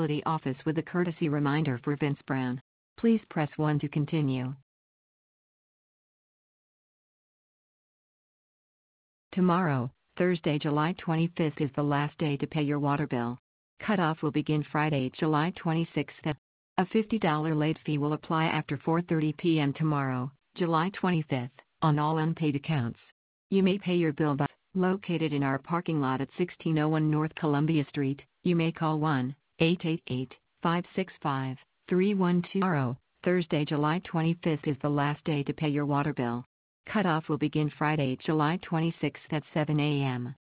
Office with a courtesy reminder for Vince Brown. Please press 1 to continue. Tomorrow, Thursday, July 25th is the last day to pay your water bill. Cutoff will begin Friday, July 26th. A $50 late fee will apply after 4:30 p.m. tomorrow, July 25th, on all unpaid accounts. You may pay your bill by located in our parking lot at 1601 North Columbia Street. You may call 1-888-565-3120. Tomorrow, Thursday, July 25th is the last day to pay your water bill. Cutoff will begin Friday, July 26th at 7 a.m.